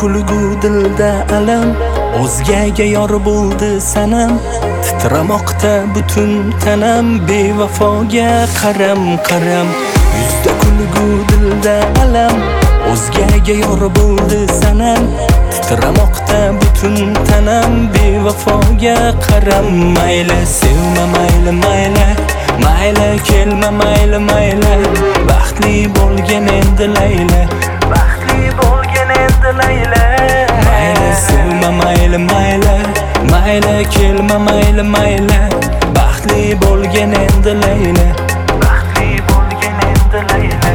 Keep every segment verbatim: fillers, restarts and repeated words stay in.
kulgu dilda alam, o'zgaga yor bo'ldi sanam. Titramoqda butun tanam, bevafoga qaram qaram. Yuzda kulgu dilda alam, o'zgaga yor bo'ldi sanam. Titramoqda butun tanam, bevafoga qaram. Mayli sevma, mayli mayli, mayli kelma, mayli mayli. Baxtli bo'lgin endi Layla, baxtli bo'lgin endi Layla. Mayli sevma, mayli mayli, mayli kelma, mayli mayli. Baxtli bo'lgin endi Layla, baxtli bo'lgin endi Layla.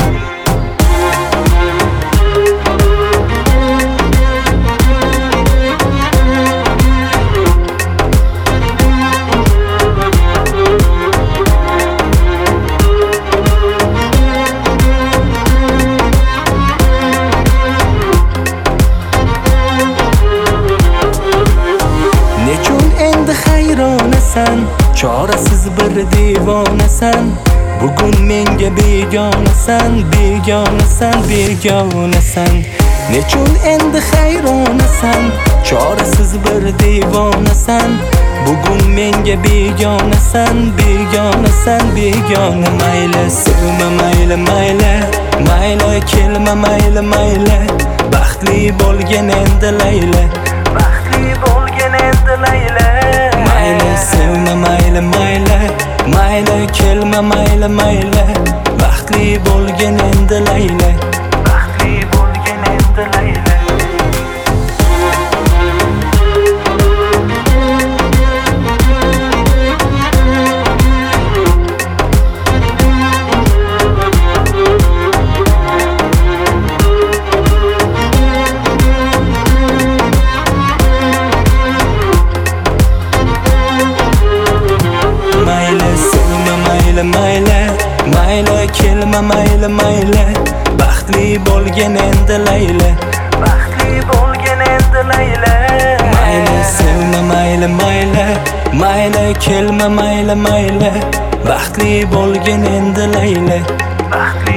Hayronasan, chorasiz bir devonasan. Bugun menga begonasan, begonasan, begonasan. Nechun endi hayronasan, chorasiz bir devonasan. Bugun menga begonasan, begonasan, begona. Mayli sevma, mayli mayli, mayli kelma, mayli mayli. Baxtli bo'lgin endi Layla, baxtli bo'lgin endi Layla. Mayli sevma, mayli mayli, mayli kelma, mayli mayli. Baxtli bo'lgin endi Layla, baxtli bo'lgin endi Layla. Mayli, mayli kelma, mayli mayli. Baxtli bo'lgin endi Layla, baxtli bo'lgin endi Layla. Mayli sevma, mayli mayli, mayli kelma, mayli mayli. Baxtli bo'lgin endi Layla, baxtli